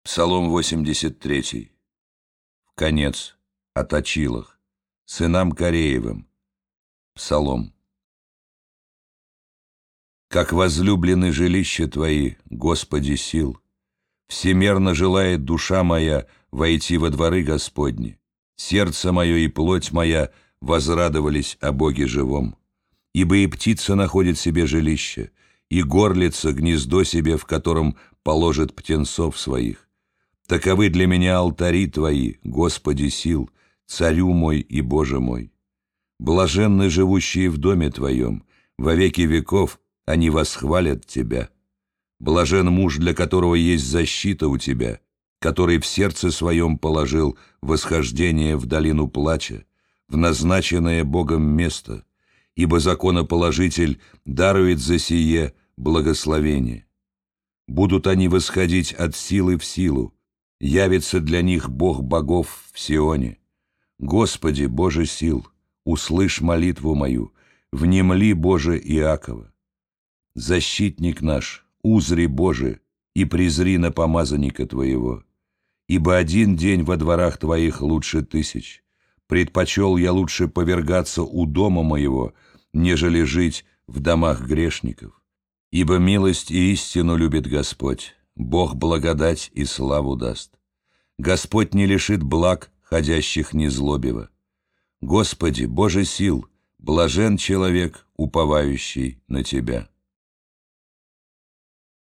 Псалом 83. В конец о точилах, сынам Кореевым. Псалом. Как возлюблены жилища Твои, Господи сил, всемерно желает душа моя войти во дворы Господни. Сердце мое и плоть моя возрадовались о Боге живом. Ибо и птица находит себе жилище, и горлица гнездо себе, в котором положит птенцов своих. Таковы для меня алтари Твои, Господи сил, Царю мой и Боже мой. Блаженны живущие в доме Твоем, во веки веков они восхвалят Тебя. Блажен муж, для которого есть защита у Тебя, который в сердце своем положил восхождение в долину плача, в назначенное Богом место, ибо законоположитель дарует за сие благословение. Будут они восходить от силы в силу, явится для них Бог богов в Сионе. Господи, Боже сил, услышь молитву мою, внемли, Боже Иакова. Защитник наш, узри, Боже, и презри на помазанника Твоего. Ибо один день во дворах Твоих лучше 1000. Предпочел я лучше повергаться у дома моего, нежели жить в домах грешников. Ибо милость и истину любит Господь, Бог благодать и славу даст. Господь не лишит благ, ходящих незлобиво. Господи, Боже сил, блажен человек, уповающий на Тебя.